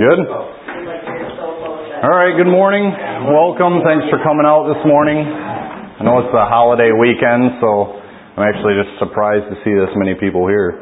Good? All right, good morning. Welcome. Thanks for coming out this morning. I know it's a holiday weekend, so I'm actually just surprised to see this many people here.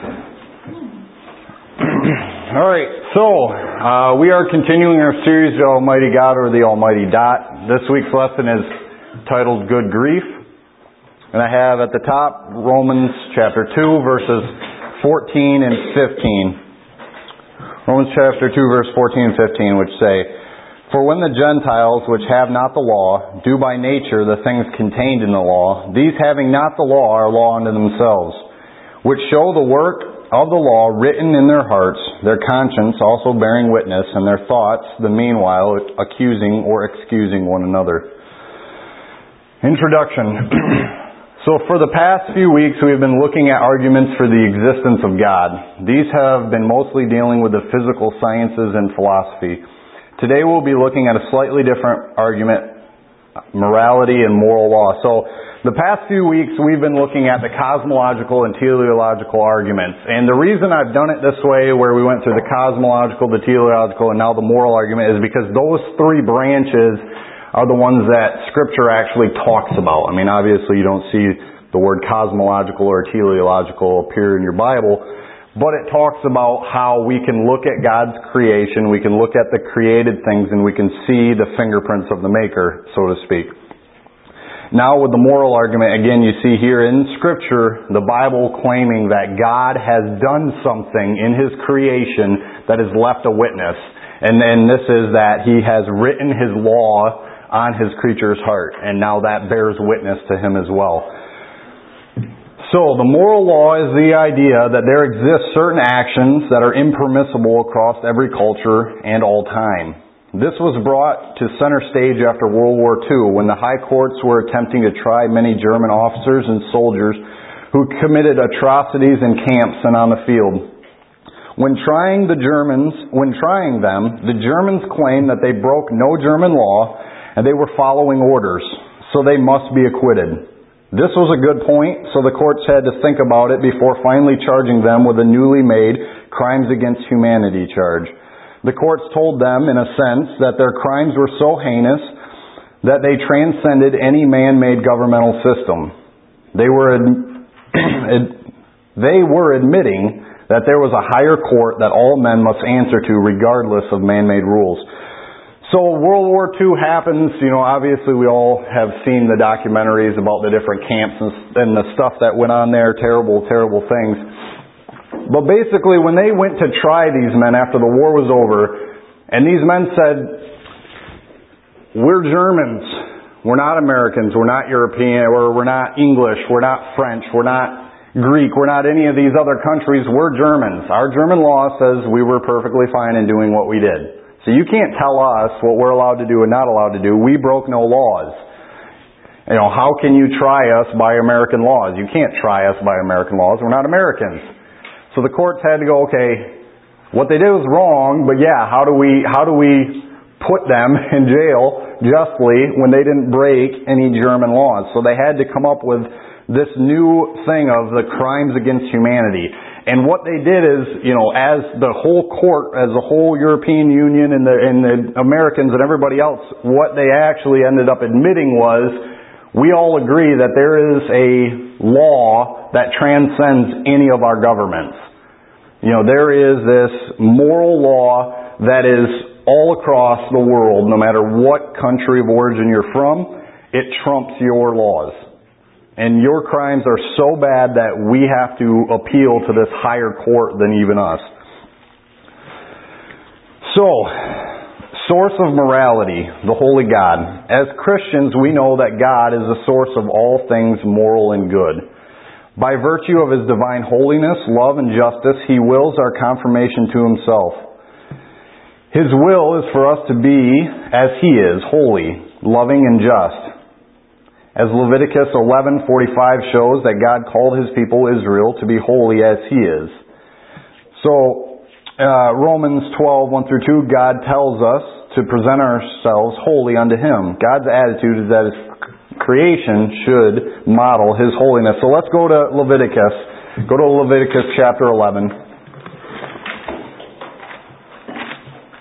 All right, so we are continuing our series, The Almighty God or the Almighty Dot. This week's lesson is titled Good Grief. And I have at the top Romans chapter 2, verses 14 and 15. Romans chapter 2, verse 14 and 15, which say, "For when the Gentiles, which have not the law, do by nature the things contained in the law, these having not the law are law unto themselves, which show the work of the law written in their hearts, their conscience also bearing witness, and their thoughts the meanwhile accusing or excusing one another." Introduction. So for the past few weeks we have been looking at arguments for the existence of God. These have been mostly dealing with the physical sciences and philosophy. Today we'll be looking at a slightly different argument, morality and moral law. So the past few weeks we've been looking at the cosmological and teleological arguments. And the reason I've done it this way, where we went through the cosmological, the teleological, and now the moral argument, is because those three branches are the ones that Scripture actually talks about. I mean, obviously you don't see the word cosmological or teleological appear in your Bible, but it talks about how we can look at God's creation, we can look at the created things, and we can see the fingerprints of the Maker, so to speak. Now with the moral argument, again, you see here in Scripture, the Bible claiming that God has done something in His creation that has left a witness. And then this is that He has written His law on His creature's heart, and now that bears witness to Him as well. So, the moral law is the idea that there exist certain actions that are impermissible across every culture and all time. This was brought to center stage after World War II, when the high courts were attempting to try many German officers and soldiers who committed atrocities in camps and on the field. When trying them, the Germans claimed that they broke no German law, and they were following orders, so they must be acquitted. This was a good point, so the courts had to think about it before finally charging them with a newly made crimes against humanity charge. The courts told them, in a sense, that their crimes were so heinous that they transcended any man-made governmental system. They were admitting that there was a higher court that all men must answer to regardless of man-made rules. So World War II happens, obviously we all have seen the documentaries about the different camps and the stuff that went on there, terrible, terrible things. But basically when they went to try these men after the war was over, and these men said, "We're Germans, we're not Americans, we're not European, or we're not English, we're not French, we're not Greek, we're not any of these other countries, we're Germans. Our German law says we were perfectly fine in doing what we did. So you can't tell us what we're allowed to do and not allowed to do. We broke no laws. How can you try us by American laws? You can't try us by American laws. We're not Americans." So the courts had to go, okay, what they did was wrong, but yeah, how do we put them in jail justly when they didn't break any German laws? So they had to come up with this new thing of the crimes against humanity. And what they did is, as the whole court, as the whole European Union and the Americans and everybody else, what they actually ended up admitting was, we all agree that there is a law that transcends any of our governments. There is this moral law that is all across the world, no matter what country of origin you're from, it trumps your laws. And your crimes are so bad that we have to appeal to this higher court than even us. So, source of morality, the Holy God. As Christians, we know that God is the source of all things moral and good. By virtue of His divine holiness, love, and justice, He wills our conformation to Himself. His will is for us to be as He is, holy, loving, and just. As Leviticus 11:45 shows that God called His people Israel to be holy as He is. So, Romans 12:1-2, God tells us to present ourselves holy unto Him. God's attitude is that His creation should model His holiness. So let's go to Leviticus. Go to Leviticus chapter 11.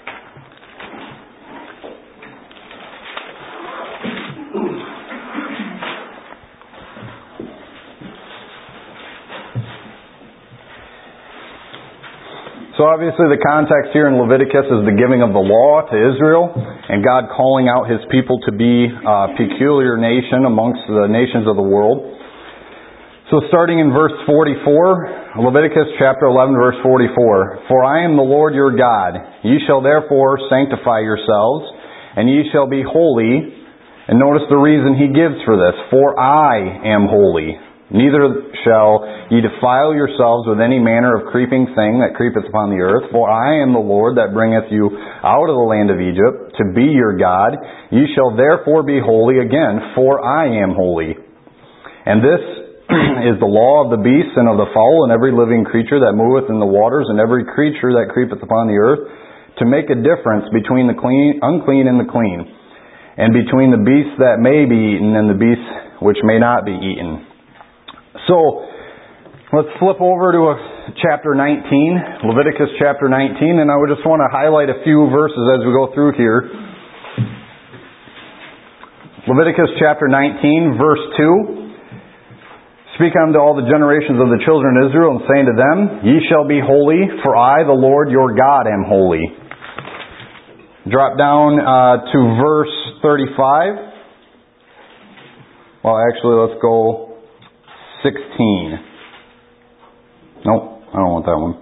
So obviously the context here in Leviticus is the giving of the law to Israel and God calling out His people to be a peculiar nation amongst the nations of the world. So starting in verse 44, Leviticus chapter 11 verse 44, For I am the Lord your God. Ye shall therefore sanctify yourselves, and ye shall be holy. And notice the reason He gives for this. For I am holy. Neither shall ye defile yourselves with any manner of creeping thing that creepeth upon the earth. For I am the Lord that bringeth you out of the land of Egypt, to be your God. Ye shall therefore be holy again, for I am holy. And this is the law of the beasts and of the fowl and every living creature that moveth in the waters and every creature that creepeth upon the earth, to make a difference between the unclean and the clean, and between the beasts that may be eaten and the beasts which may not be eaten. So, let's flip over to chapter 19, Leviticus chapter 19, and I would just want to highlight a few verses as we go through here. Leviticus chapter 19, verse 2. Speak unto all the generations of the children of Israel, and saying to them, Ye shall be holy, for I, the Lord your God, am holy. Drop down to verse 35. Well, actually, let's go 16. Nope, I don't want that one.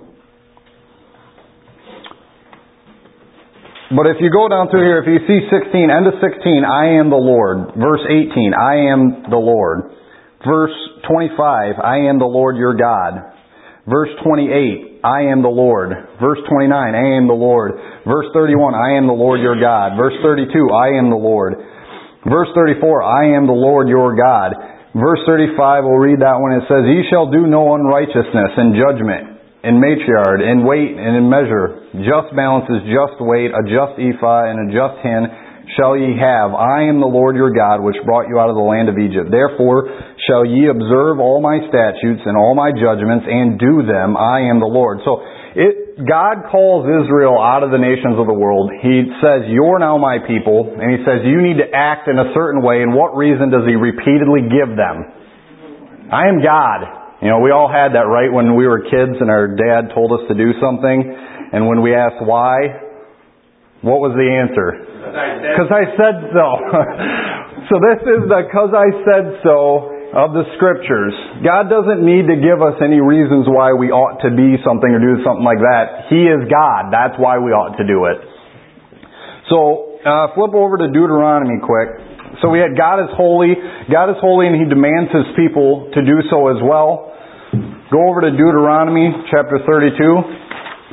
But if you go down through here, if you see 16, end of 16, I am the Lord. Verse 18, I am the Lord. Verse 25, I am the Lord your God. Verse 28, I am the Lord. Verse 29, I am the Lord. Verse 31, I am the Lord your God. Verse 32, I am the Lord. Verse 34, I am the Lord your God. Verse 35, we'll read that one. It says, Ye shall do no unrighteousness in judgment, in matriard, in weight, and in measure. Just balances, just weight, a just ephah, and a just hin shall ye have. I am the Lord your God, which brought you out of the land of Egypt. Therefore shall ye observe all my statutes and all my judgments, and do them. I am the Lord. So God calls Israel out of the nations of the world. He says, You're now my people. And He says, you need to act in a certain way. And what reason does He repeatedly give them? I am God. You know, we all had that, right, when we were kids and our dad told us to do something. And when we asked why, what was the answer? Because I said so. So this is the because I said so of the Scriptures. God doesn't need to give us any reasons why we ought to be something or do something like that. He is God. That's why we ought to do it. So, flip over to Deuteronomy quick. So we had God is holy. God is holy and He demands His people to do so as well. Go over to Deuteronomy chapter 32.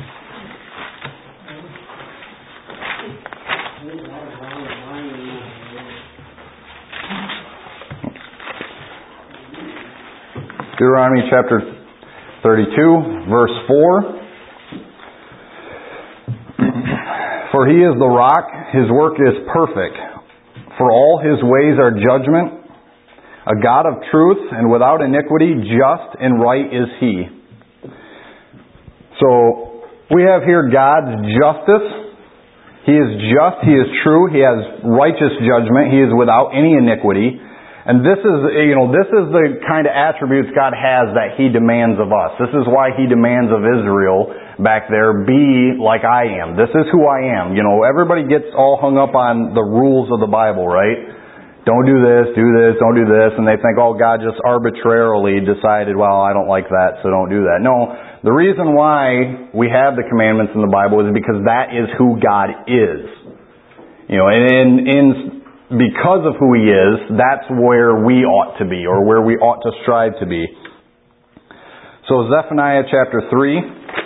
Deuteronomy chapter 32, verse 4. For He is the rock, His work is perfect. For all His ways are judgment. A God of truth and without iniquity, just and right is He. So, we have here God's justice. He is just, He is true, He has righteous judgment, He is without any iniquity. And this is the kind of attributes God has that He demands of us. This is why He demands of Israel back there, be like I am. This is who I am. You know, everybody gets all hung up on the rules of the Bible, right? Don't do this, don't do this. And they think, oh, God just arbitrarily decided, well, I don't like that, so don't do that. No, the reason why we have the commandments in the Bible is because that is who God is. You know, and because of who He is, that's where we ought to be, or where we ought to strive to be. So Zephaniah chapter 3.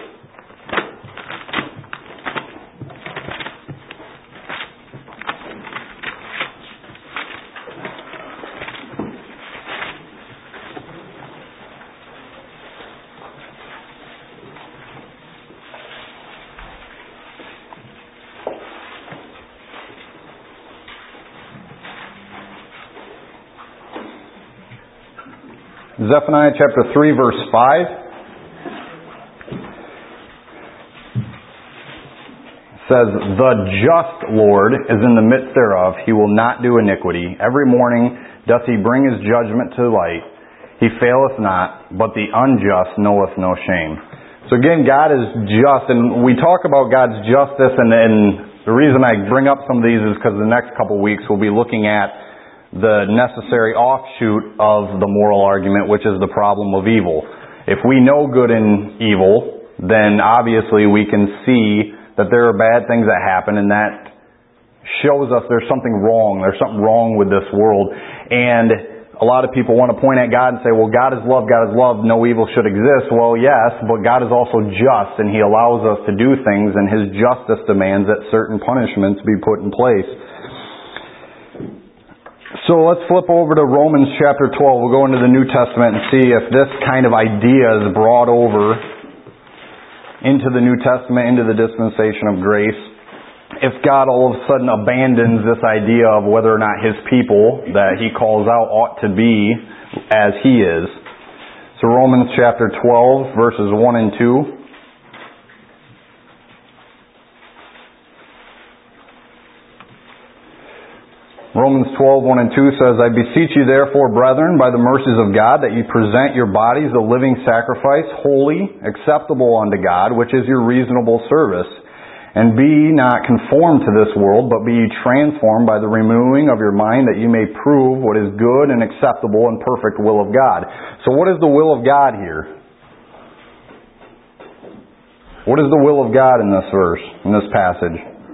Zephaniah chapter 3 verse 5 says, The just Lord is in the midst thereof. He will not do iniquity. Every morning doth He bring His judgment to light. He faileth not, but the unjust knoweth no shame. So again, God is just, and we talk about God's justice, and the reason I bring up some of these is because the next couple of weeks we'll be looking at the necessary offshoot of the moral argument, which is the problem of evil. If we know good and evil, then obviously we can see that there are bad things that happen, and that shows us there's something wrong. There's something wrong with this world. And a lot of people want to point at God and say, well, God is love, God is love, no evil should exist. Well, yes, but God is also just, and He allows us to do things, and His justice demands that certain punishments be put in place. So let's flip over to Romans chapter 12. We'll go into the New Testament and see if this kind of idea is brought over into the New Testament, into the dispensation of grace. If God all of a sudden abandons this idea of whether or not His people that He calls out ought to be as He is. So Romans chapter 12, verses 1 and 2. Romans 12, 1 and 2 says, I beseech you therefore, brethren, by the mercies of God, that ye present your bodies a living sacrifice, holy, acceptable unto God, which is your reasonable service. And be not conformed to this world, but be ye transformed by the renewing of your mind, that you may prove what is good and acceptable and perfect will of God. So what is the will of God here? What is the will of God in this verse, in this passage?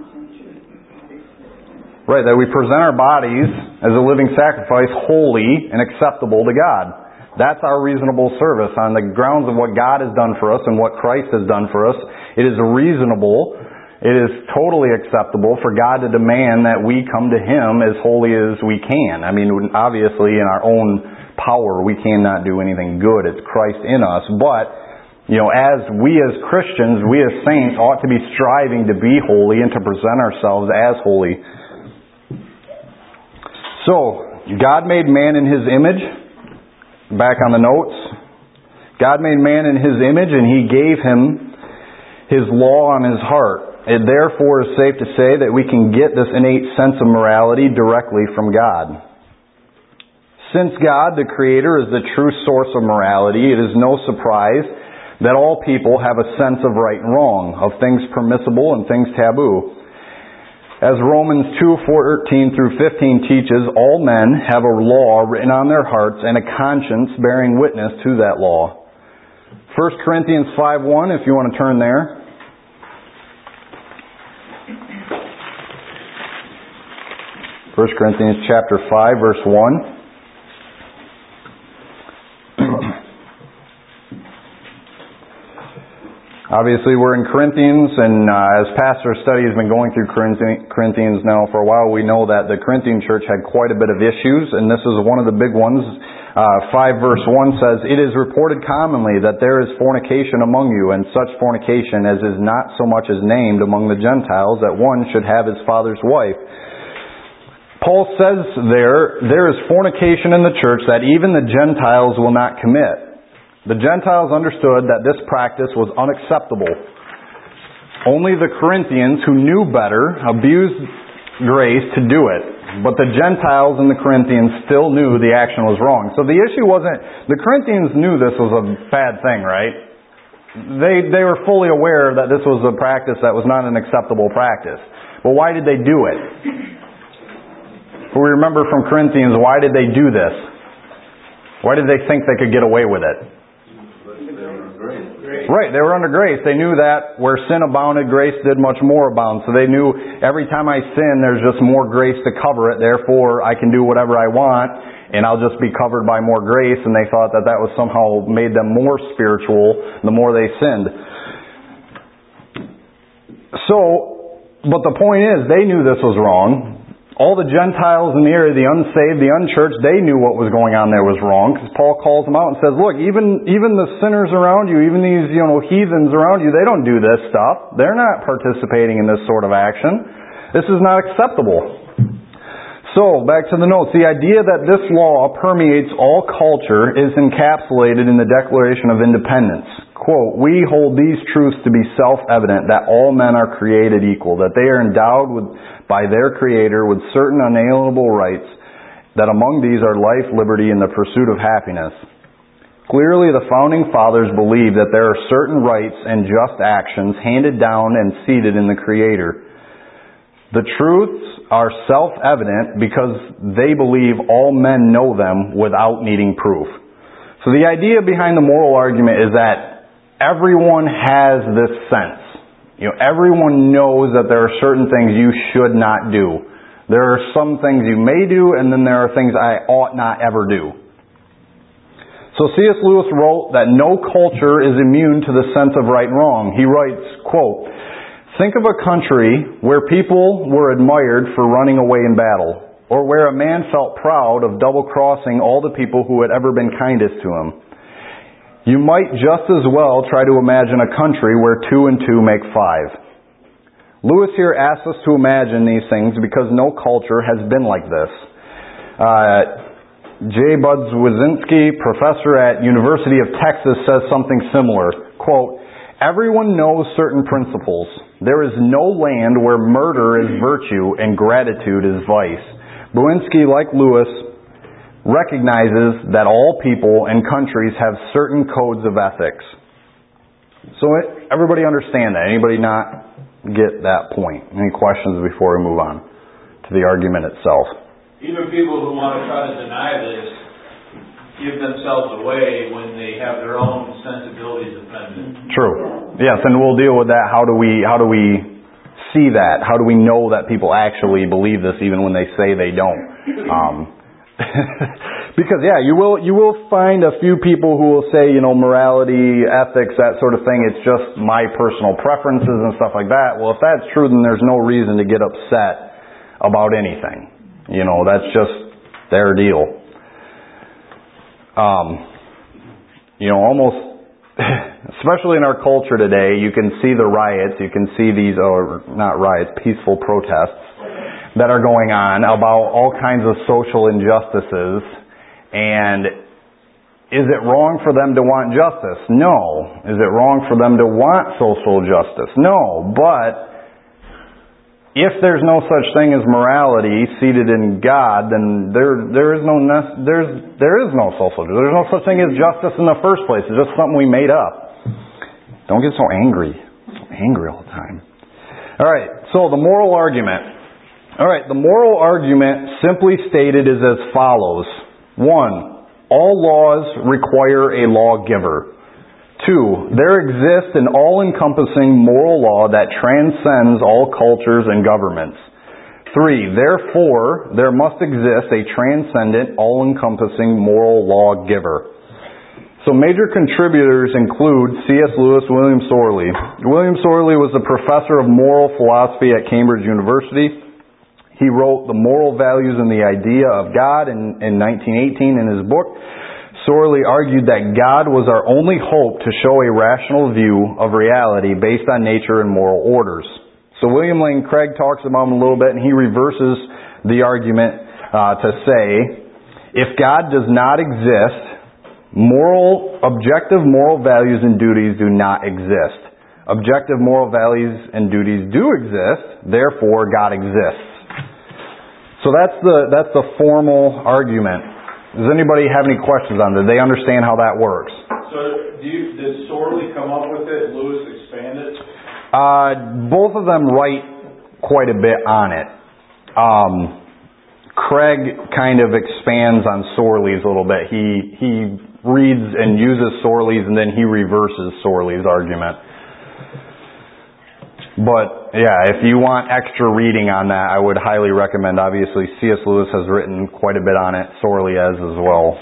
Right, that we present our bodies as a living sacrifice, holy and acceptable to God. That's our reasonable service. On the grounds of what God has done for us and what Christ has done for us, it is reasonable. It is totally acceptable for God to demand that we come to Him as holy as we can. I mean, obviously in our own power we cannot do anything good. It's Christ in us. But, as Christians, we as saints ought to be striving to be holy and to present ourselves as holy. So, God made man in His image. Back on the notes. God made man in His image, and He gave him His law on his heart. It therefore is safe to say that we can get this innate sense of morality directly from God. Since God, the Creator, is the true source of morality, it is no surprise that all people have a sense of right and wrong, of things permissible and things taboo. As Romans 2:14 through 15 teaches, all men have a law written on their hearts and a conscience bearing witness to that law. 1 Corinthians 5:1, if you want to turn there. 1 Corinthians chapter 5, verse 1. Obviously, we're in Corinthians, and as Pastor Study has been going through Corinthians now for a while, we know that the Corinthian church had quite a bit of issues, and this is one of the big ones. 5 verse 1 says, It is reported commonly that there is fornication among you, and such fornication as is not so much as named among the Gentiles, that one should have his father's wife. Paul says there is fornication in the church that even the Gentiles will not commit. The Gentiles understood that this practice was unacceptable. Only the Corinthians, who knew better, abused grace to do it. But the Gentiles and the Corinthians still knew the action was wrong. So the issue wasn't, the Corinthians knew this was a bad thing, right? They were fully aware that this was a practice that was not an acceptable practice. But why did they do it? We remember from Corinthians, why did they do this? Why did they think they could get away with it? Right, they were under grace. They knew that where sin abounded, grace did much more abound. So they knew every time I sin, there's just more grace to cover it. Therefore, I can do whatever I want, and I'll just be covered by more grace. And they thought that was somehow made them more spiritual the more they sinned. But the point is, they knew this was wrong. All the Gentiles in the area, the unsaved, the unchurched, they knew what was going on there was wrong. Because Paul calls them out and says, look, even the sinners around you, even these heathens around you, they don't do this stuff. They're not participating in this sort of action. This is not acceptable. So, back to the notes. The idea that this law permeates all culture is encapsulated in the Declaration of Independence. Quote, we hold these truths to be self-evident, that all men are created equal, that they are endowed by their Creator with certain unalienable rights, that among these are life, liberty, and the pursuit of happiness. Clearly, the Founding Fathers believed that there are certain rights and just actions handed down and seated in the Creator. The truths are self-evident because they believe all men know them without needing proof. So the idea behind the moral argument is that everyone has this sense. Everyone knows that there are certain things you should not do. There are some things you may do, and then there are things I ought not ever do. So C.S. Lewis wrote that no culture is immune to the sense of right and wrong. He writes, quote, "Think of a country where people were admired for running away in battle, or where a man felt proud of double-crossing all the people who had ever been kindest to him. You might just as well try to imagine a country where 2 and 2 make 5. Lewis here asks us to imagine these things because no culture has been like this. J. Budzynski, professor at University of Texas, says something similar. Quote, "Everyone knows certain principles. There is no land where murder is virtue and gratitude is vice." Budzynski, like Lewis, recognizes that all people and countries have certain codes of ethics. So everybody understand that? Anybody not get that point? Any questions before we move on to the argument itself? Even people who want to try to deny this give themselves away when they have their own sensibilities offended. True. Yes, and we'll deal with that. How do we see that? How do we know that people actually believe this even when they say they don't? Because you will find a few people who will say, morality, ethics, that sort of thing, it's just my personal preferences and stuff like that. Well, if that's true, then there's no reason to get upset about anything. That's just their deal. Almost, especially in our culture today, you can see the riots, you can see these, or not riots, peaceful protests that are going on about all kinds of social injustices. And is it wrong for them to want justice? No. Is it wrong for them to want social justice? No. But if there's no such thing as morality seated in God, then there is no social justice. There's no such thing as justice in the first place. It's just something we made up. Don't get so angry. All the time. All right. So the moral argument. All right. The moral argument, simply stated, is as follows: 1. All laws require a lawgiver. 2. There exists an all-encompassing moral law that transcends all cultures and governments. 3. Therefore, there must exist a transcendent, all-encompassing moral lawgiver. So major contributors include C.S. Lewis, William Sorley. William Sorley was a professor of moral philosophy at Cambridge University. He wrote The Moral Values and the Idea of God in 1918 in his book. Sorley argued that God was our only hope to show a rational view of reality based on nature and moral orders. So William Lane Craig talks about him a little bit, and he reverses the argument to say, if God does not exist, objective moral values and duties do not exist. Objective moral values and duties do exist, therefore God exists. So that's the formal argument. Does anybody have any questions on it? Do they understand how that works? So did Sorley come up with it? Lewis expand it? Both of them write quite a bit on it. Craig kind of expands on Sorley's a little bit. He reads and uses Sorley's, and then he reverses Sorley's argument. But, if you want extra reading on that, I would highly recommend. Obviously, C.S. Lewis has written quite a bit on it. Sorley has as well.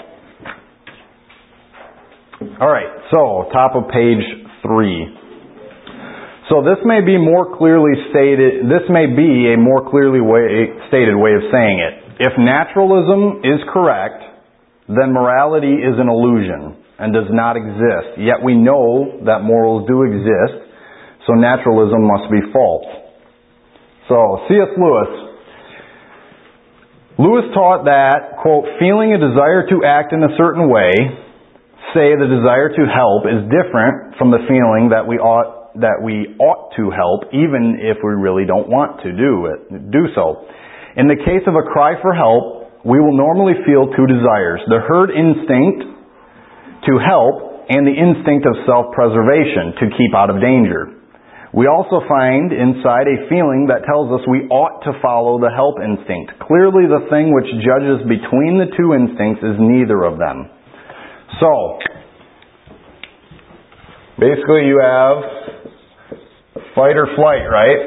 All right, so top of page 3. So this may be more clearly stated. This may be a more clearly stated way of saying it. If naturalism is correct, then morality is an illusion and does not exist. Yet we know that morals do exist. So naturalism must be false. So, C.S. Lewis taught that, quote, feeling a desire to act in a certain way, say the desire to help, is different from the feeling that we ought to help, even if we really don't want to do so. In the case of a cry for help, we will normally feel two desires: the herd instinct to help, and the instinct of self-preservation, to keep out of danger. We also find inside a feeling that tells us we ought to follow the help instinct. Clearly, the thing which judges between the two instincts is neither of them. So, basically you have fight or flight, right?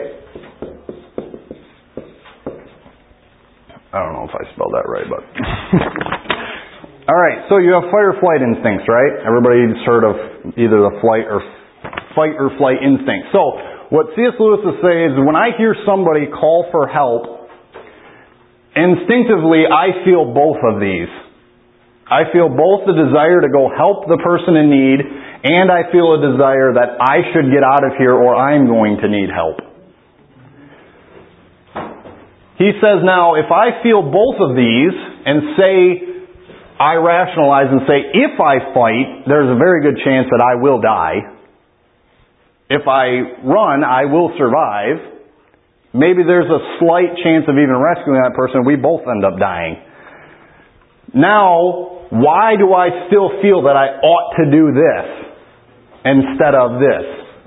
I don't know if I spelled that right, but... Alright, so you have fight or flight instincts, right? Everybody's heard of either the fight or flight instinct. So, what C.S. Lewis is saying is when I hear somebody call for help, instinctively I feel both of these. I feel both the desire to go help the person in need, and I feel a desire that I should get out of here or I'm going to need help. He says now, if I feel both of these and say, I rationalize and say, if I fight, there's a very good chance that I will die. If I run, I will survive. Maybe there's a slight chance of even rescuing that person. We both end up dying. Now, why do I still feel that I ought to do this instead of this?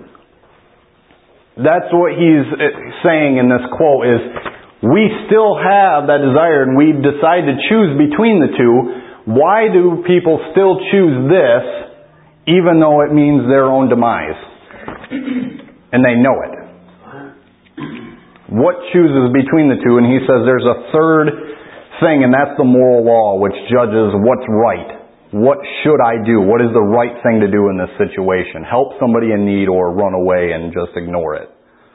That's what he's saying in this quote is, we still have that desire and we decide to choose between the two. Why do people still choose this even though it means their own demise? And they know it. What chooses between the two? And he says there's a third thing, and that's the moral law, which judges what's right. What should I do? What is the right thing to do in this situation? Help somebody in need or run away and just ignore it.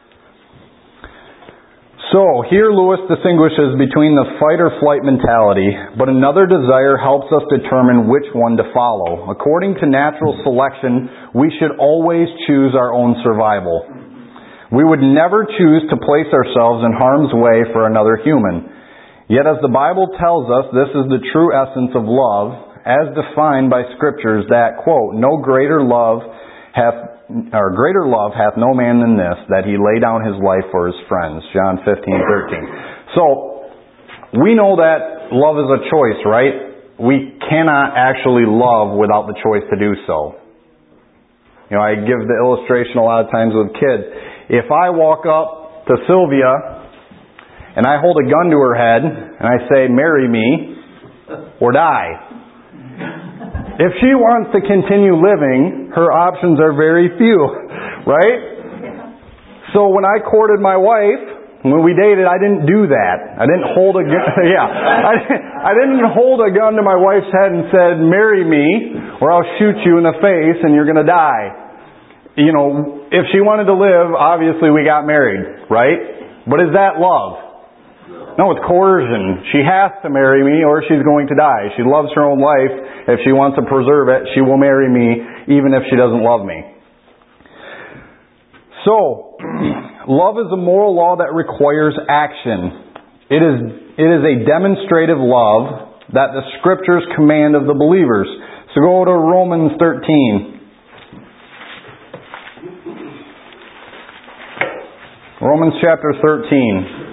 So, here Lewis distinguishes between the fight or flight mentality, but another desire helps us determine which one to follow. According to natural selection, we should always choose our own survival. We would never choose to place ourselves in harm's way for another human. Yet as the Bible tells us, this is the true essence of love, as defined by Scriptures that, quote, greater love hath no man than this, that he lay down his life for his friends. John 15:13. So, we know that love is a choice, right? We cannot actually love without the choice to do so. You know, I give the illustration a lot of times with kids. If I walk up to Sylvia and I hold a gun to her head and I say, marry me or die. If she wants to continue living, her options are very few, right? So when I courted my wife, when we dated, I didn't do that. I didn't hold a gun. I didn't hold a gun to my wife's head and said, marry me or I'll shoot you in the face and you're going to die. You know, if she wanted to live, obviously we got married, right? But is that love? No, it's coercion. She has to marry me or she's going to die. She loves her own life. If she wants to preserve it, she will marry me even if she doesn't love me. So, love is a moral law that requires action. It is a demonstrative love that the Scriptures command of the believers. So go to Romans 13. Romans chapter 13.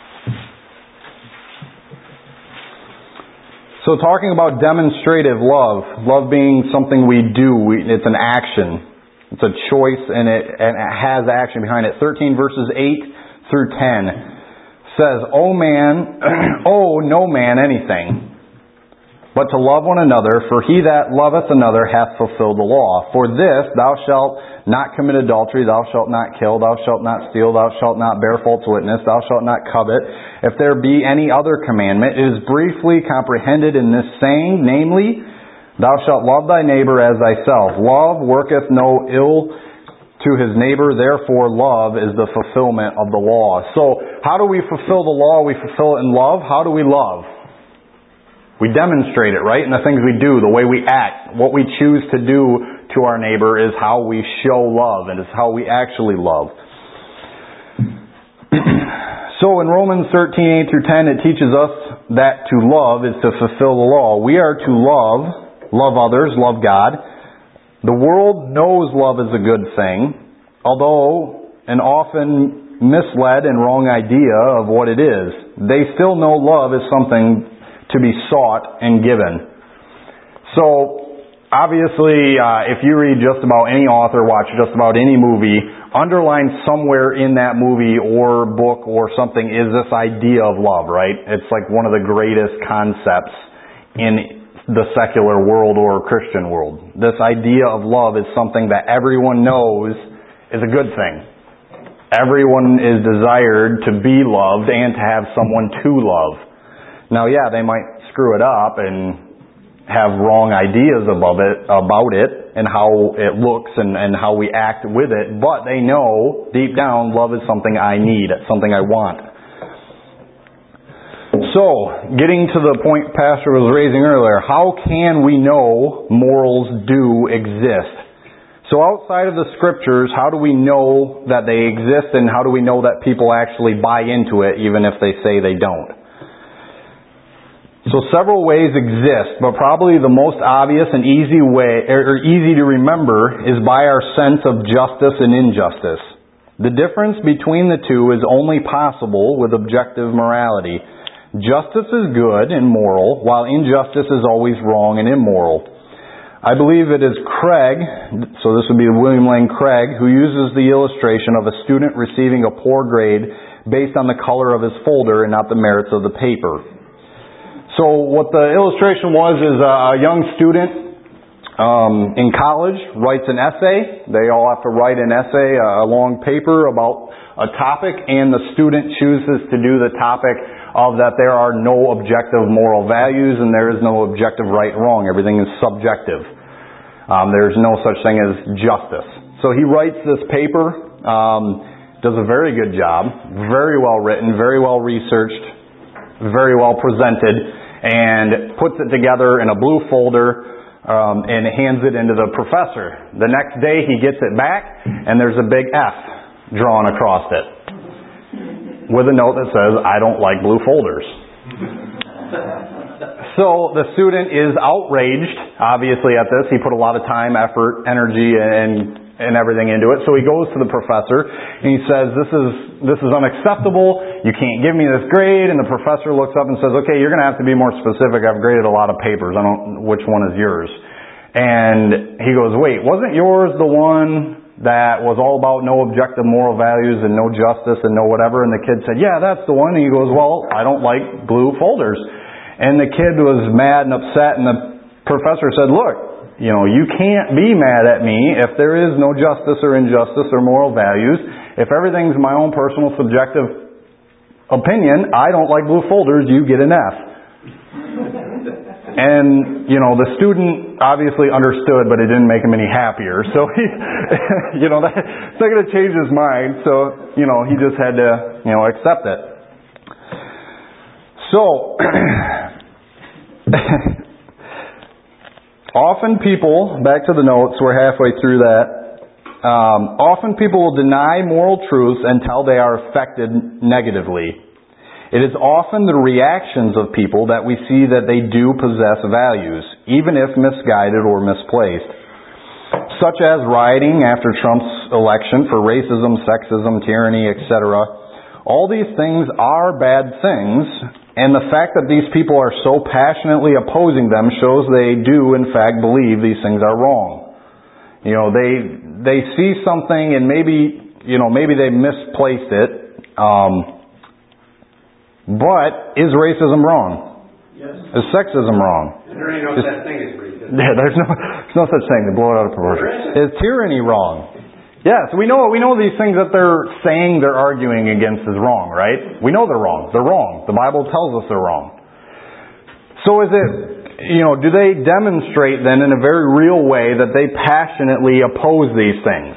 So talking about demonstrative love being something we do, it's an action. It's a choice and it has action behind it. 13 verses 8 through 10 says, O man, owe no man anything, but to love one another, for he that loveth another hath fulfilled the law. For this, thou shalt not commit adultery, thou shalt not kill, thou shalt not steal, thou shalt not bear false witness, thou shalt not covet. If there be any other commandment, it is briefly comprehended in this saying, namely, thou shalt love thy neighbor as thyself. Love worketh no ill to his neighbor, therefore love is the fulfillment of the law. So, how do we fulfill the law? We fulfill it in love. How do we love? We demonstrate it, right? In the things we do, the way we act, what we choose to do to our neighbor is how we show love, and it's how we actually love. So in Romans 13, 8 through 10, it teaches us that to love is to fulfill the law. We are to love others, love God. The world knows love is a good thing, although an often misled and wrong idea of what it is. They still know love is something to be sought and given. So, obviously, if you read just about any author, watch just about any movie, underlined somewhere in that movie or book or something is this idea of love, right? It's like one of the greatest concepts in the secular world or Christian world. This idea of love is something that everyone knows is a good thing. Everyone is desired to be loved and to have someone to love. Now, yeah, they might screw it up and have wrong ideas about it and how it looks and how we act with it, but they know deep down love is something I need, something I want. So, getting to the point Pastor was raising earlier, how can we know morals do exist? So outside of the Scriptures, how do we know that they exist, and how do we know that people actually buy into it even if they say they don't? So several ways exist, but probably the most obvious and easy way, or easy to remember, is by our sense of justice and injustice. The difference between the two is only possible with objective morality. Justice is good and moral, while injustice is always wrong and immoral. I believe it is Craig, so this would be William Lane Craig, who uses the illustration of a student receiving a poor grade based on the color of his folder and not the merits of the paper. So what the illustration was is a young student in college writes an essay. They all have to write an essay, a long paper about a topic, and the student chooses to do the topic of that there are no objective moral values and there is no objective right and wrong. Everything is subjective. There's no such thing as justice. So he writes this paper, does a very good job, very well written, very well researched, very well presented, and puts it together in a blue folder and hands it into the professor. The next day he gets it back and there's a big F drawn across it with a note that says, "I don't like blue folders." So the student is outraged, obviously, at this. He put a lot of time, effort, energy, and everything into it. So he goes to the professor and he says, this is unacceptable. You can't give me this grade. And the professor looks up and says, okay, you're going to have to be more specific. I've graded a lot of papers. Which one is yours? And he goes, wait, wasn't yours the one that was all about no objective moral values and no justice and no whatever? And the kid said, yeah, that's the one. And he goes, well, I don't like blue folders. And the kid was mad and upset, and the professor said, look, you can't be mad at me if there is no justice or injustice or moral values. If everything's my own personal subjective opinion, I don't like blue folders, you get an F. And, the student obviously understood, but it didn't make him any happier. So he, that's not going to change his mind. So, he just had to, accept it. So, often people, back to the notes, we're halfway through that. Often people will deny moral truths until they are affected negatively. It is often the reactions of people that we see that they do possess values, even if misguided or misplaced. Such as rioting after Trump's election for racism, sexism, tyranny, etc. All these things are bad things, and the fact that these people are so passionately opposing them shows they do, in fact, believe these things are wrong. They see something and maybe they misplaced it. But is racism wrong? Yes. Is sexism wrong? There ain't no such thing as racism. Yeah, there's no such thing. They blow it out of proportion. Is tyranny wrong? Yes, we know these things that they're saying they're arguing against is wrong, right? We know they're wrong. They're wrong. The Bible tells us they're wrong. So is it, do they demonstrate then in a very real way that they passionately oppose these things?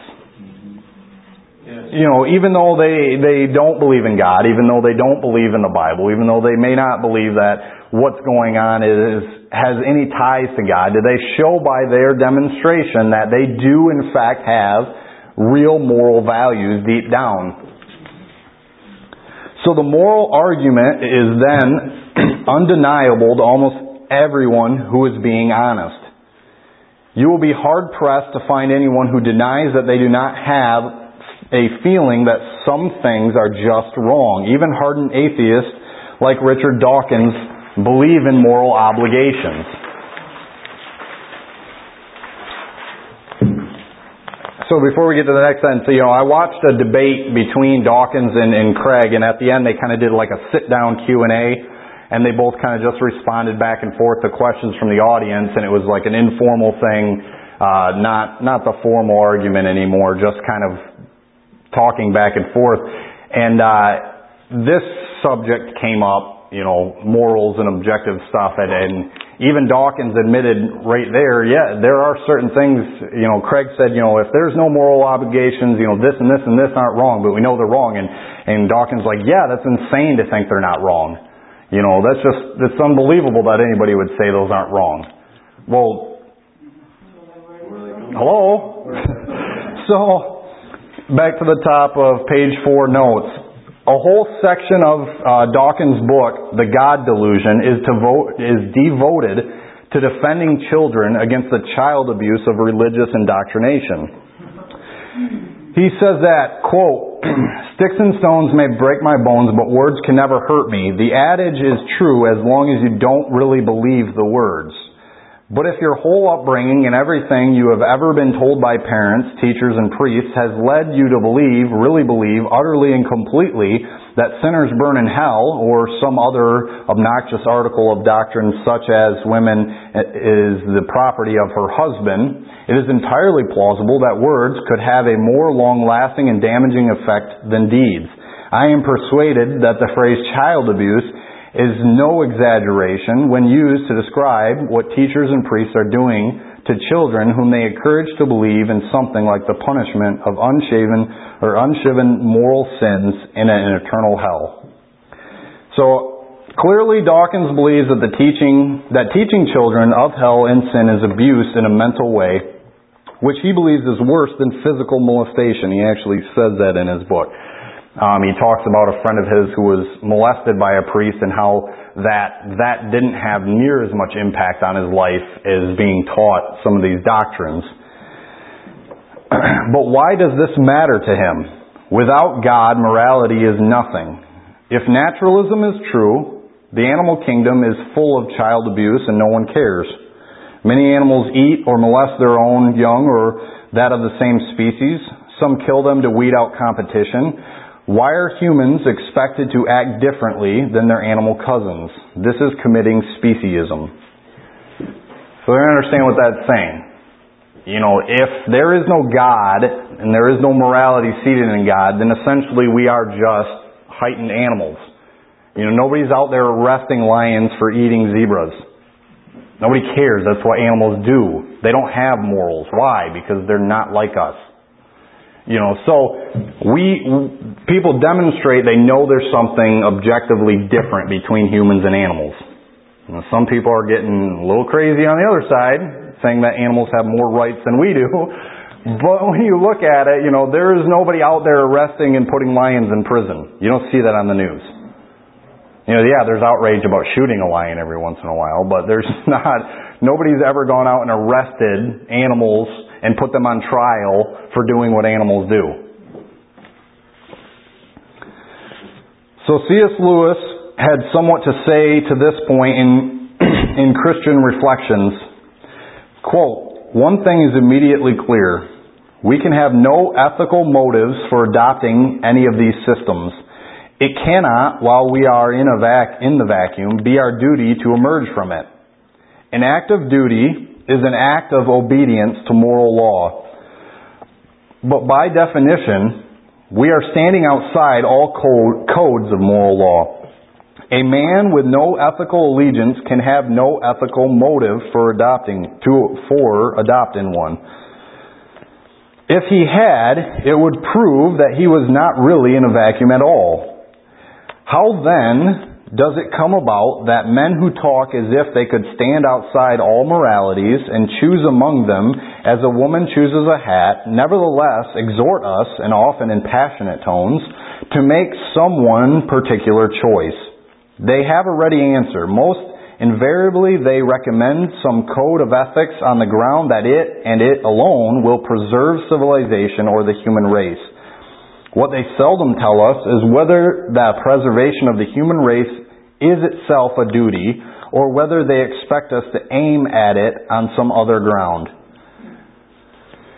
Even though they don't believe in God, even though they don't believe in the Bible, even though they may not believe that what's going on has any ties to God, do they show by their demonstration that they do in fact have real moral values deep down? So the moral argument is then undeniable to almost everyone who is being honest. You will be hard-pressed to find anyone who denies that they do not have a feeling that some things are just wrong. Even hardened atheists like Richard Dawkins believe in moral obligations. So before we get to the next sentence, I watched a debate between Dawkins and Craig, and at the end they kind of did like a sit-down Q&A, and they both kind of just responded back and forth to questions from the audience, and it was like an informal thing, not the formal argument anymore, just kind of talking back and forth. And this subject came up, morals and objective stuff, and even Dawkins admitted right there, there are certain things, Craig said, if there's no moral obligations, this and this and this aren't wrong, but we know they're wrong. And Dawkins like, that's insane to think they're not wrong. It's unbelievable that anybody would say those aren't wrong. Well, hello? So, back to the top of page 4 notes. A whole section of Dawkins' book, The God Delusion, is devoted to defending children against the child abuse of religious indoctrination. He says that, quote, "Sticks and stones may break my bones, but words can never hurt me. The adage is true as long as you don't really believe the words. But if your whole upbringing and everything you have ever been told by parents, teachers, and priests has led you to really believe, utterly and completely, that sinners burn in hell, or some other obnoxious article of doctrine such as women is the property of her husband, it is entirely plausible that words could have a more long-lasting and damaging effect than deeds. I am persuaded that the phrase child abuse is no exaggeration when used to describe what teachers and priests are doing to children whom they encourage to believe in something like the punishment of unshiven moral sins in an eternal hell." So clearly Dawkins believes that teaching children of hell and sin is abuse in a mental way, which he believes is worse than physical molestation. He actually says that in his book. He talks about a friend of his who was molested by a priest and how that didn't have near as much impact on his life as being taught some of these doctrines. But why does this matter to him? Without God, morality is nothing. If naturalism is true, the animal kingdom is full of child abuse and no one cares. Many animals eat or molest their own young or that of the same species. Some kill them to weed out competition. Why are humans expected to act differently than their animal cousins? This is committing speciesism. So I understand what that's saying. If there is no God and there is no morality seated in God, then essentially we are just heightened animals. Nobody's out there arresting lions for eating zebras. Nobody cares. That's what animals do. They don't have morals. Why? Because they're not like us. People demonstrate they know there's something objectively different between humans and animals. Some people are getting a little crazy on the other side, saying that animals have more rights than we do. But when you look at it, there is nobody out there arresting and putting lions in prison. You don't see that on the news. There's outrage about shooting a lion every once in a while, but nobody's ever gone out and arrested animals and put them on trial for doing what animals do. So C.S. Lewis had somewhat to say to this point in Christian Reflections. Quote, "One thing is immediately clear. We can have no ethical motives for adopting any of these systems. It cannot, while we are in the vacuum, be our duty to emerge from it. An act of duty is an act of obedience to moral law. But by definition, we are standing outside all codes of moral law. A man with no ethical allegiance can have no ethical motive for adopting one. If he had, it would prove that he was not really in a vacuum at all. How then does it come about that men who talk as if they could stand outside all moralities and choose among them as a woman chooses a hat, nevertheless exhort us, and often in passionate tones, to make some one particular choice? They have a ready answer. Most invariably they recommend some code of ethics on the ground that it, and it alone, will preserve civilization or the human race. What they seldom tell us is whether the preservation of the human race is itself a duty, or whether they expect us to aim at it on some other ground." So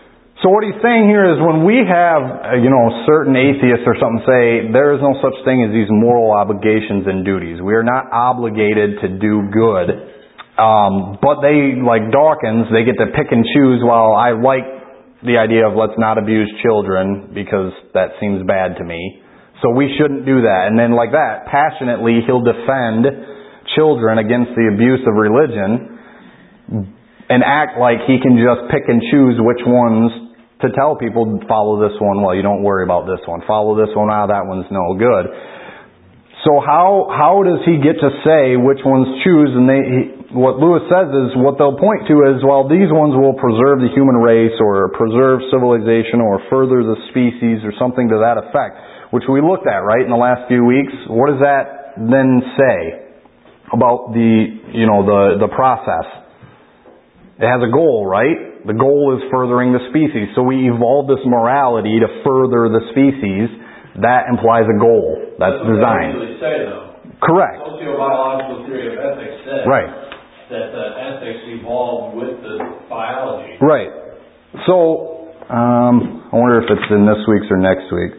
So what he's saying here is when we have, certain atheists or something say, there is no such thing as these moral obligations and duties. We are not obligated to do good. But they, like Dawkins, they get to pick and choose, well, I like the idea of let's not abuse children because that seems bad to me. So we shouldn't do that. And then like that, passionately, he'll defend children against the abuse of religion and act like he can just pick and choose which ones to tell people, follow this one, well, you don't worry about this one. Follow this one, that one's no good. So how does he get to say which ones choose? And what Lewis says is, what they'll point to is, well, these ones will preserve the human race or preserve civilization or further the species or something to that effect, which we looked at, right, in the last few weeks. What does that then say about the process? It has a goal, right? The goal is furthering the species. So we evolved this morality to further the species. That implies a goal. That's design. What they say, though. Correct. The sociobiological theory of ethics says that ethics evolved with the biology. Right. So, I wonder if it's in this week's or next week.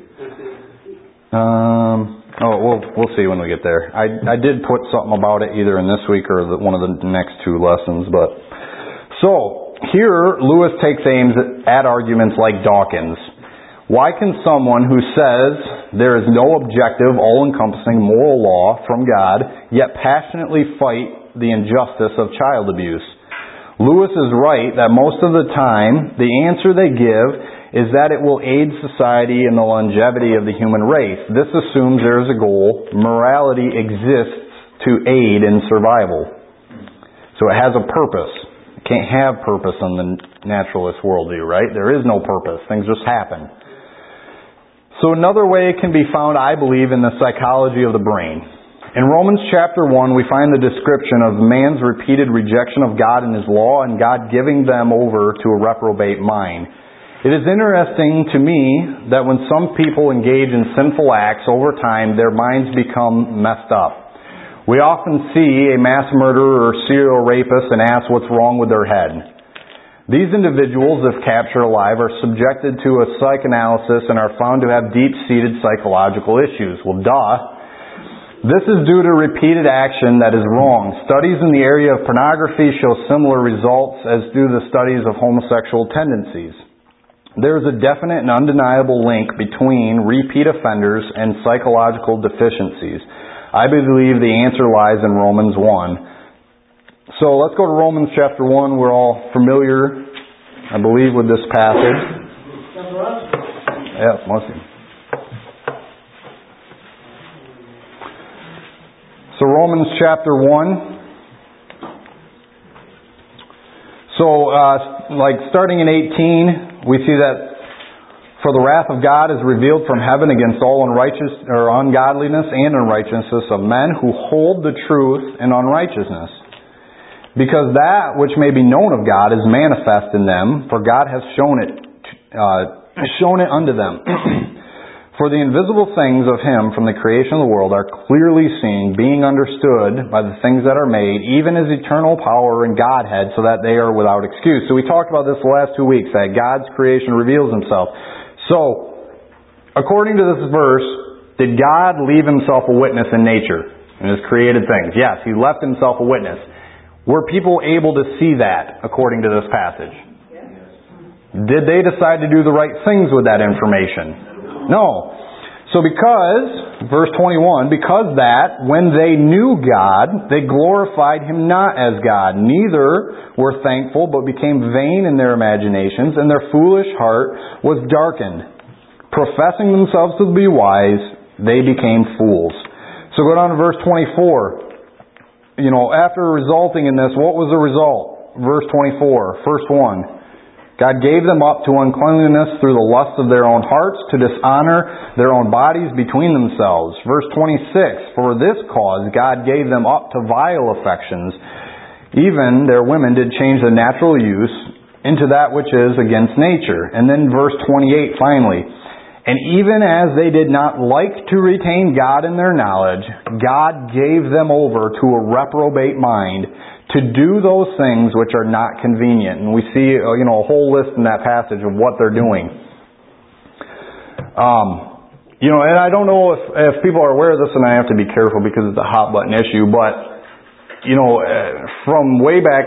We'll see when we get there. I did put something about it either in this week or one of the next two lessons. So, here Lewis takes aims at arguments like Dawkins. Why can someone who says there is no objective, all-encompassing moral law from God, yet passionately fight the injustice of child abuse? Lewis is right that most of the time, the answer they give is that it will aid society and the longevity of the human race. This assumes there is a goal. Morality exists to aid in survival. So it has a purpose. It can't have purpose in the naturalist worldview, right? There is no purpose. Things just happen. So another way it can be found, I believe, in the psychology of the brain. In Romans chapter 1, we find the description of man's repeated rejection of God and His law and God giving them over to a reprobate mind. It is interesting to me that when some people engage in sinful acts over time, their minds become messed up. We often see a mass murderer or serial rapist and ask what's wrong with their head. These individuals, if captured alive, are subjected to a psychoanalysis and are found to have deep-seated psychological issues. Well, This is due to repeated action that is wrong. Studies in the area of pornography show similar results as do the studies of homosexual tendencies. There is a definite and undeniable link between repeat offenders and psychological deficiencies. I believe the answer lies in Romans 1. So let's go to Romans chapter 1. We're all familiar, I believe, with this passage. Yeah, mostly. So Romans chapter 1. So, starting in 18, we see that for the wrath of God is revealed from heaven against all ungodliness and unrighteousness of men who hold the truth in unrighteousness. Because that which may be known of God is manifest in them, for God has shown it unto them. For the invisible things of Him from the creation of the world are clearly seen, being understood by the things that are made, even His eternal power and Godhead, so that they are without excuse. So we talked about this the last 2 weeks, that God's creation reveals Himself. So, according to this verse, did God leave Himself a witness in nature, in His created things? Yes, He left Himself a witness. Were people able to see that, according to this passage? Yes. Did they decide to do the right things with that information? No. So verse 21, because that, when they knew God, they glorified Him not as God, neither were thankful, but became vain in their imaginations, and their foolish heart was darkened. Professing themselves to be wise, they became fools. So go down to verse 24. After resulting in this, what was the result? Verse 24, first one. God gave them up to uncleanliness through the lust of their own hearts, to dishonor their own bodies between themselves. Verse 26, for this cause God gave them up to vile affections. Even their women did change the natural use into that which is against nature. And then verse 28 finally. And even as they did not like to retain God in their knowledge, God gave them over to a reprobate mind to do those things which are not convenient. And we see, a whole list in that passage of what they're doing. And I don't know if people are aware of this, and I have to be careful because it's a hot button issue, but, from way back,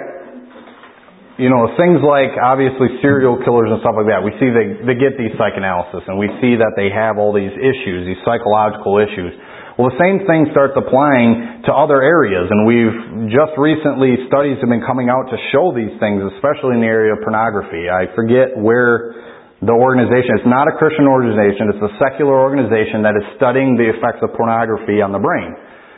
things like, obviously, serial killers and stuff like that, we see they get these psychoanalysis, and we see that they have all these issues, these psychological issues. Well, the same thing starts applying to other areas, and we've just recently, studies have been coming out to show these things, especially in the area of pornography. I forget where the organization, it's not a Christian organization, it's a secular organization that is studying the effects of pornography on the brain.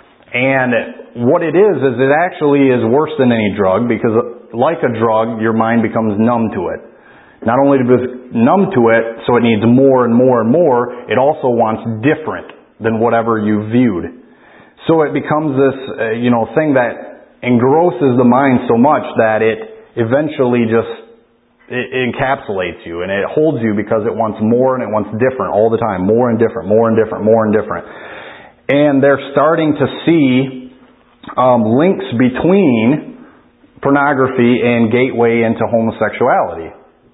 And what it is it actually is worse than any drug, because like a drug, your mind becomes numb to it. Not only is it numb to it, so it needs more and more and more, it also wants different than whatever you viewed. So it becomes this, thing that engrosses the mind so much that it eventually it encapsulates you, and it holds you because it wants more and it wants different all the time. More and different, more and different, more and different. And they're starting to see links between pornography and gateway into homosexuality.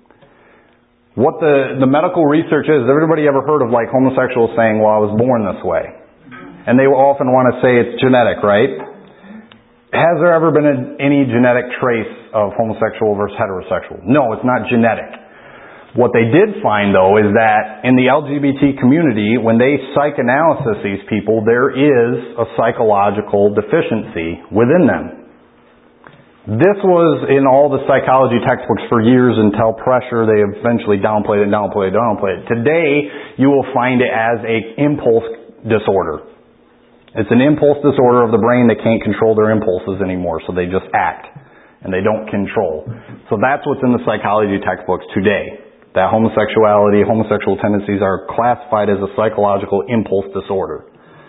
What the medical research is, everybody ever heard of homosexuals saying, well, I was born this way? And they often want to say it's genetic, right? Has there ever been any genetic trace of homosexual versus heterosexual? No, it's not genetic. What they did find, though, is that in the LGBT community, when they psychoanalysis these people, there is a psychological deficiency within them. This was in all the psychology textbooks for years until pressure, they eventually downplayed it. Today, you will find it as an impulse disorder. It's an impulse disorder of the brain. They can't control their impulses anymore, so they just act, and they don't control. So that's what's in the psychology textbooks today. That homosexual tendencies are classified as a psychological impulse disorder.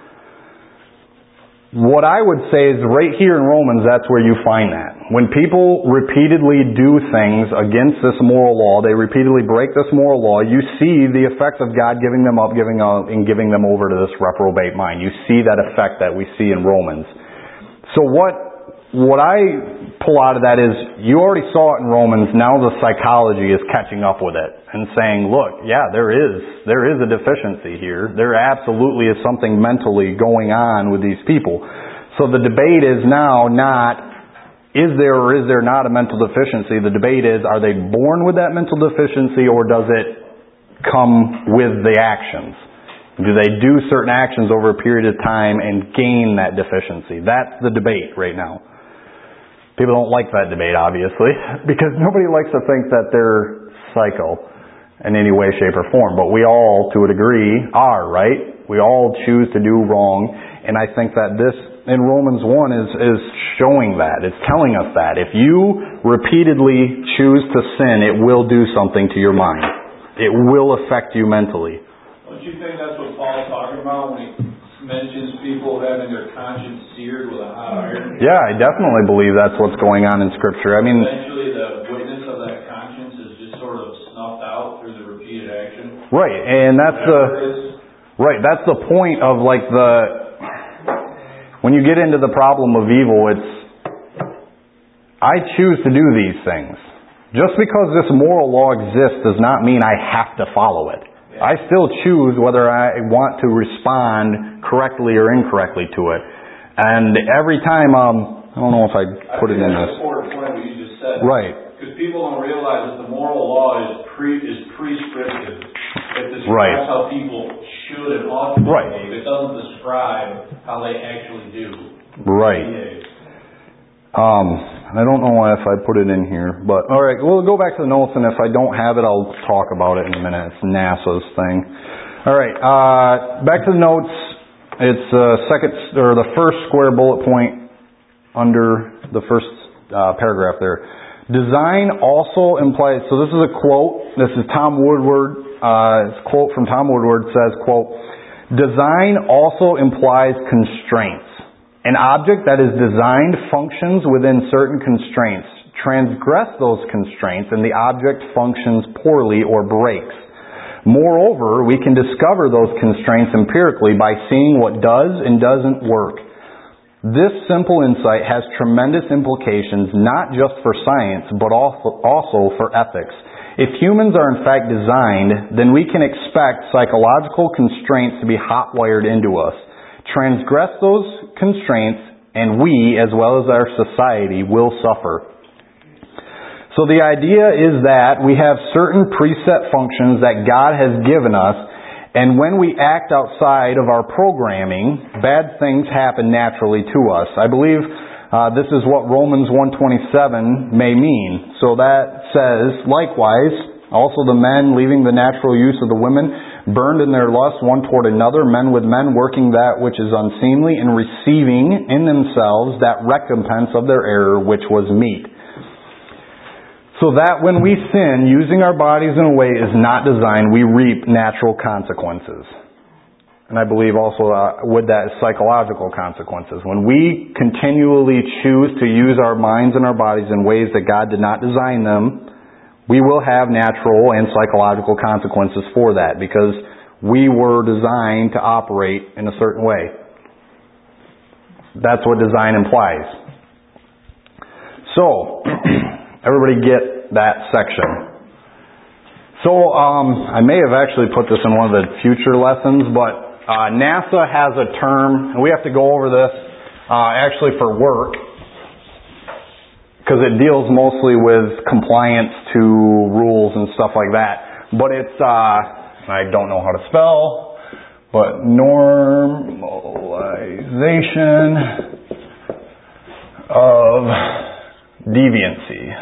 What I would say is right here in Romans, that's where you find that. When people repeatedly do things against this moral law, they repeatedly break this moral law, you see the effects of God giving them up, and giving them over to this reprobate mind. You see that effect that we see in Romans. So what I pull out of that is, you already saw it in Romans, now the psychology is catching up with it and saying, look, yeah, there is a deficiency here. There absolutely is something mentally going on with these people. So the debate is now not, is there or is there not a mental deficiency? The debate is, are they born with that mental deficiency, or does it come with the actions? Do they do certain actions over a period of time and gain that deficiency? That's the debate right now. People don't like that debate, obviously, because nobody likes to think that they're psycho in any way, shape, or form. But we all, to a degree, are, right? We all choose to do wrong. And I think that this, in Romans 1, is showing that. It's telling us that. If you repeatedly choose to sin, it will do something to your mind. It will affect you mentally. Don't you think that's what Paul's talking about when he mentions people having their conscience seared with a hot iron? Yeah, I definitely believe that's what's going on in Scripture. I mean, eventually the witness of that conscience is just sort of snuffed out through the repeated action. Right, and that's the point of when you get into the problem of evil, it's, I choose to do these things. Just because this moral law exists does not mean I have to follow it. I still choose whether I want to respond correctly or incorrectly to it. And every time, I don't know if I put it in this. That's an important point what you just said. Right. Because people don't realize that the moral law is prescriptive. It describes how people should and ought to behave. It doesn't describe how they actually do. Right. I don't know if I put it in here, but alright, we'll go back to the notes, and if I don't have it, I'll talk about it in a minute. It's NASA's thing. Alright, back to the notes. It's the first square bullet point under the first paragraph there. Design also implies, so this is a quote, this is Tom Woodward, it's a quote from Tom Woodward, says, quote, design also implies constraints. An object that is designed functions within certain constraints. Transgress those constraints and the object functions poorly or breaks. Moreover, we can discover those constraints empirically by seeing what does and doesn't work. This simple insight has tremendous implications not just for science, but also for ethics. If humans are in fact designed, then we can expect psychological constraints to be hot-wired into us. Transgress those constraints, and we, as well as our society, will suffer. So the idea is that we have certain preset functions that God has given us, and when we act outside of our programming, bad things happen naturally to us. I believe this is what Romans 1:27 may mean. So that says, likewise, also the men, leaving the natural use of the women, burned in their lust one toward another, men with men, working that which is unseemly, and receiving in themselves that recompense of their error which was meet. So that when we sin, using our bodies in a way is not designed, we reap natural consequences. And I believe also with that is psychological consequences. When we continually choose to use our minds and our bodies in ways that God did not design them, we will have natural and psychological consequences for that, because we were designed to operate in a certain way. That's what design implies. So, everybody get that section. So, I may have actually put this in one of the future lessons, but NASA has a term, and we have to go over this actually for work, because it deals mostly with compliance to rules and stuff like that. But it's, I don't know how to spell, but normalization of deviancy.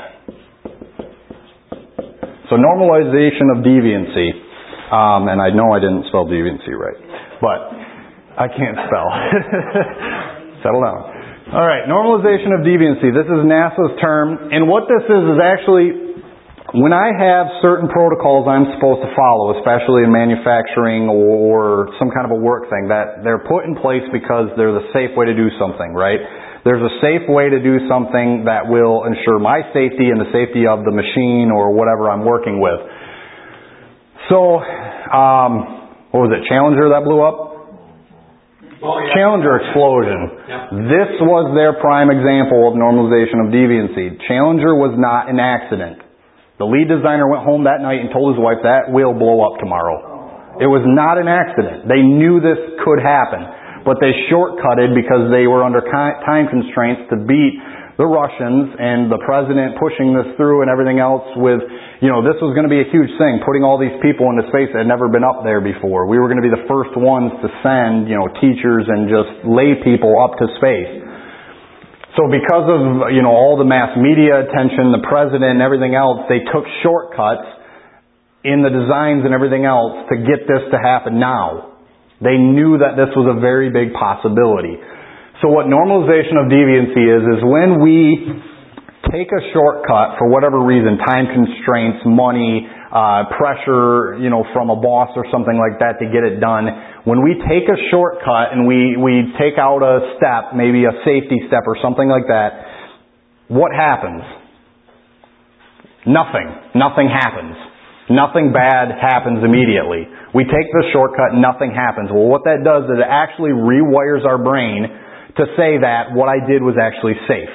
So normalization of deviancy. And I know I didn't spell deviancy right, but I can't spell. Settle down. All right, normalization of deviancy. This is NASA's term. And what this is actually, when I have certain protocols I'm supposed to follow, especially in manufacturing or some kind of a work thing, that they're put in place because they're the safe way to do something, right? There's a safe way to do something that will ensure my safety and the safety of the machine or whatever I'm working with. So, what was it, Challenger that blew up? Oh, yeah. Challenger explosion. Yeah. This was their prime example of normalization of deviancy. Challenger was not an accident. The lead designer went home that night and told his wife, that will blow up tomorrow. It was not an accident. They knew this could happen. But they shortcutted because they were under time constraints to beat the Russians and the president pushing this through and everything else with, this was going to be a huge thing, putting all these people into space that had never been up there before. We were going to be the first ones to send, teachers and just lay people up to space. So because of, all the mass media attention, the president and everything else, they took shortcuts in the designs and everything else to get this to happen now. They knew that this was a very big possibility. So what normalization of deviancy is when we take a shortcut for whatever reason, time constraints, money, pressure, from a boss or something like that to get it done. When we take a shortcut and we take out a step, maybe a safety step or something like that, what happens? Nothing. Nothing happens. Nothing bad happens immediately. We take the shortcut, nothing happens. Well, what that does is it actually rewires our brain to say that what I did was actually safe.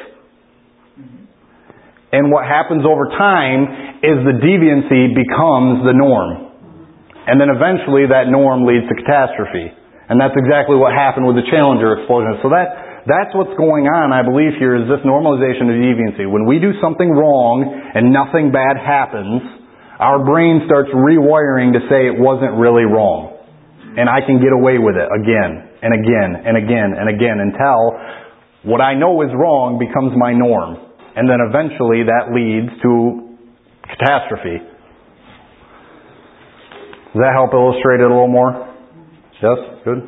And what happens over time is the deviancy becomes the norm. And then eventually that norm leads to catastrophe. And that's exactly what happened with the Challenger explosion. So that's what's going on, I believe, here is this normalization of deviancy. When we do something wrong and nothing bad happens, our brain starts rewiring to say it wasn't really wrong. And I can get away with it again and again and again and again until what I know is wrong becomes my norm. And then eventually that leads to catastrophe. Does that help illustrate it a little more? Yes? Good?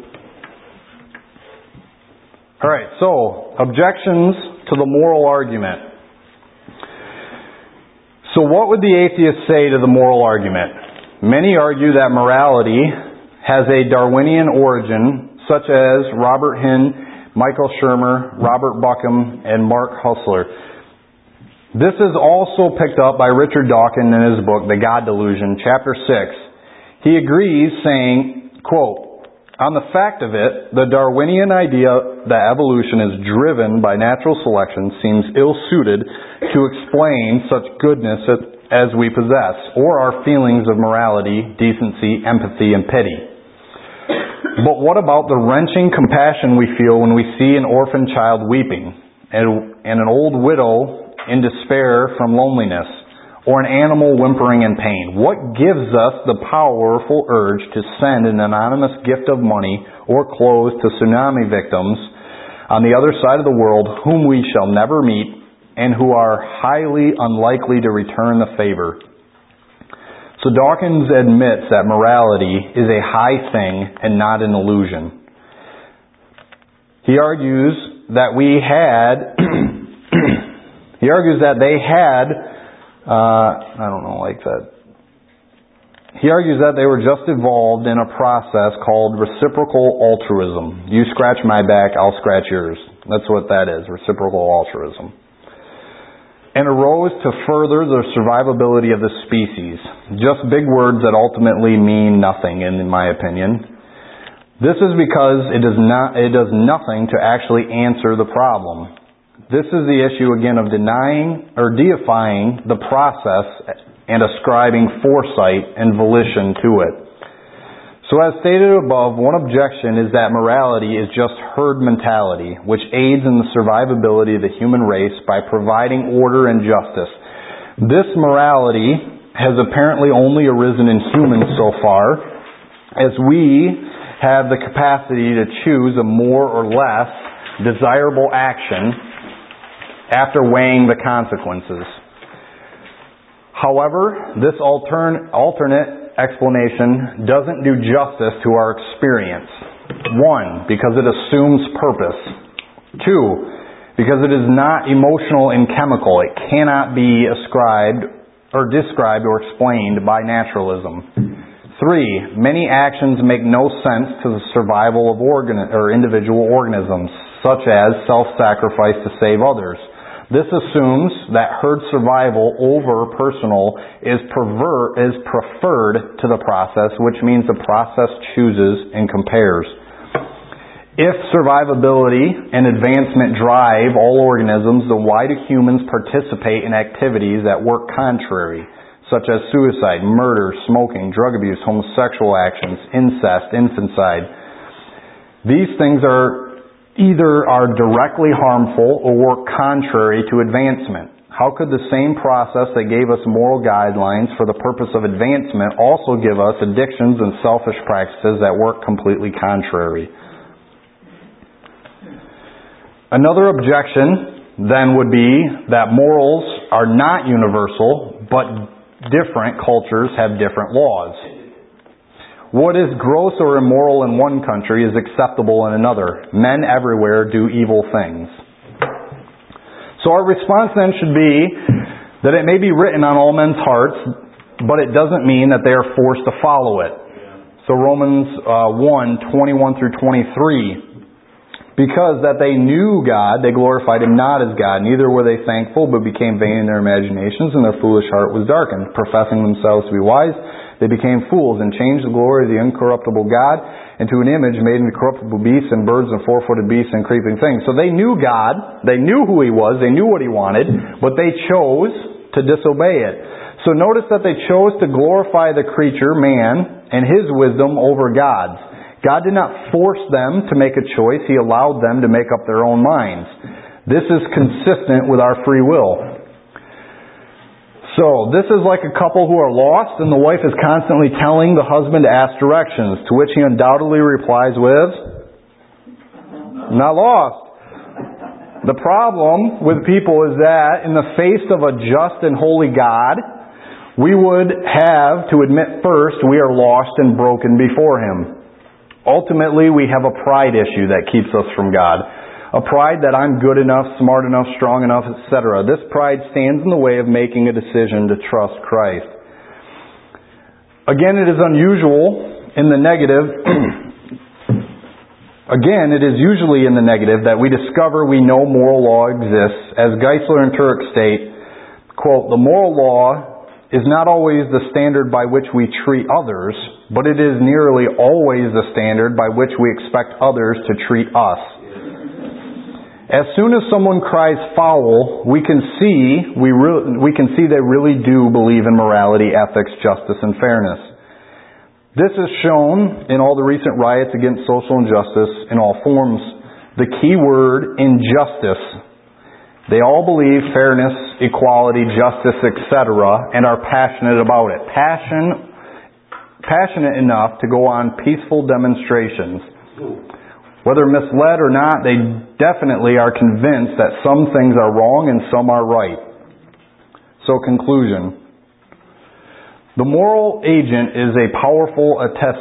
Alright, so objections to the moral argument. So what would the atheist say to the moral argument? Many argue that morality has a Darwinian origin, such as Robert Hinn, Michael Shermer, Robert Buckham, and Mark Hustler. This is also picked up by Richard Dawkins in his book, The God Delusion, Chapter 6. He agrees, saying, quote, On the fact of it, the Darwinian idea that evolution is driven by natural selection seems ill-suited to explain such goodness as we possess, or our feelings of morality, decency, empathy, and pity. But what about the wrenching compassion we feel when we see an orphan child weeping, and an old widow in despair from loneliness, or an animal whimpering in pain? What gives us the powerful urge to send an anonymous gift of money or clothes to tsunami victims on the other side of the world whom we shall never meet and who are highly unlikely to return the favor? So Dawkins admits that morality is a high thing and not an illusion. He argues that they had He argues that they were just involved in a process called reciprocal altruism. You scratch my back, I'll scratch yours. That's what that is, reciprocal altruism. And arose to further the survivability of the species. Just big words that ultimately mean nothing, in my opinion. This is because it does nothing to actually answer the problem. This is the issue again of denying or deifying the process and ascribing foresight and volition to it. So as stated above, one objection is that morality is just herd mentality, which aids in the survivability of the human race by providing order and justice. This morality has apparently only arisen in humans so far, as we have the capacity to choose a more or less desirable action after weighing the consequences. However, this alternate explanation doesn't do justice to our experience. 1, because it assumes purpose. 2, because it is not emotional and chemical. It cannot be described or explained by naturalism. 3, many actions make no sense to the survival of individual organisms, such as self-sacrifice to save others. This assumes that herd survival over personal is preferred to the process, which means the process chooses and compares. If survivability and advancement drive all organisms, then why do humans participate in activities that work contrary, such as suicide, murder, smoking, drug abuse, homosexual actions, incest, infanticide? These things either are directly harmful or work contrary to advancement. How could the same process that gave us moral guidelines for the purpose of advancement also give us addictions and selfish practices that work completely contrary? Another objection then would be that morals are not universal, but different cultures have different laws. What is gross or immoral in one country is acceptable in another. Men everywhere do evil things. So our response then should be that it may be written on all men's hearts, but it doesn't mean that they are forced to follow it. So Romans 1:21 through 23. Because that they knew God, they glorified Him not as God, neither were they thankful, but became vain in their imaginations, and their foolish heart was darkened. Professing themselves to be wise, they became fools and changed the glory of the incorruptible God into an image made into corruptible beasts and birds and four-footed beasts and creeping things. So they knew God, they knew who He was, they knew what He wanted, but they chose to disobey it. So notice that they chose to glorify the creature, man, and his wisdom over God's. God did not force them to make a choice. He allowed them to make up their own minds. This is consistent with our free will. So, this is like a couple who are lost, and the wife is constantly telling the husband to ask directions, to which he undoubtedly replies with, "Not lost." The problem with people is that in the face of a just and holy God, we would have to admit first we are lost and broken before Him. Ultimately, we have a pride issue that keeps us from God. A pride that I'm good enough, smart enough, strong enough, etc. This pride stands in the way of making a decision to trust Christ. Again, it is unusual in the negative. Again, it is usually in the negative that we discover we know moral law exists. As Geisler and Turek state, quote, "The moral law is not always the standard by which we treat others, but it is nearly always the standard by which we expect others to treat us. As soon as someone cries foul, we can see they really do believe in morality, ethics, justice, and fairness. This is shown in all the recent riots against social injustice in all forms. The key word, injustice. They all believe fairness, equality, justice, etc., and are passionate about it. Passionate enough to go on peaceful demonstrations. Whether misled or not, they definitely are convinced that some things are wrong and some are right. So, conclusion. The moral argument is a powerful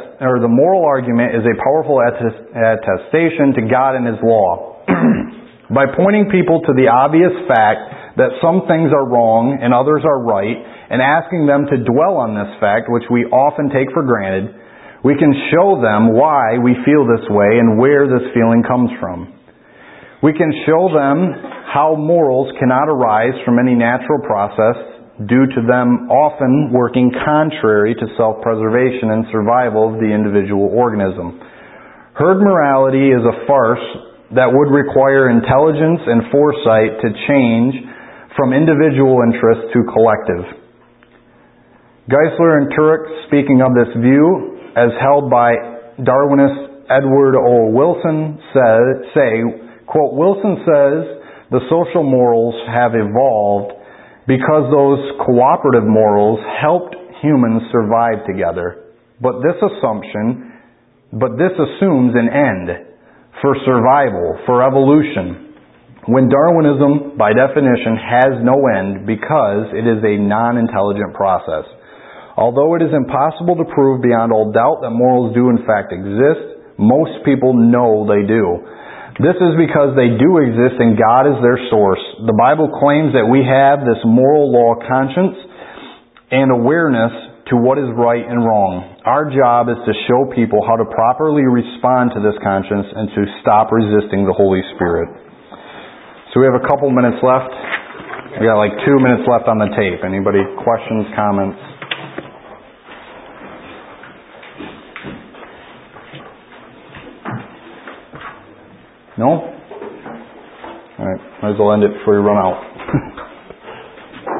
attestation to God and His law. By pointing people to the obvious fact that some things are wrong and others are right, and asking them to dwell on this fact, which we often take for granted, we can show them why we feel this way and where this feeling comes from. We can show them how morals cannot arise from any natural process due to them often working contrary to self-preservation and survival of the individual organism. Herd morality is a farce that would require intelligence and foresight to change from individual interest to collective. Geisler and Turek, speaking of this view, as held by Darwinist Edward O. Wilson, say, quote, Wilson says the social morals have evolved because those cooperative morals helped humans survive together. But this assumes an end for survival, for evolution, when Darwinism, by definition, has no end because it is a non-intelligent process. Although it is impossible to prove beyond all doubt that morals do in fact exist, most people know they do. This is because they do exist and God is their source. The Bible claims that we have this moral law conscience and awareness to what is right and wrong. Our job is to show people how to properly respond to this conscience and to stop resisting the Holy Spirit. So we have a couple minutes left. We got like 2 minutes left on the tape. Anybody questions, comments? No? Alright, might as well end it before we run out.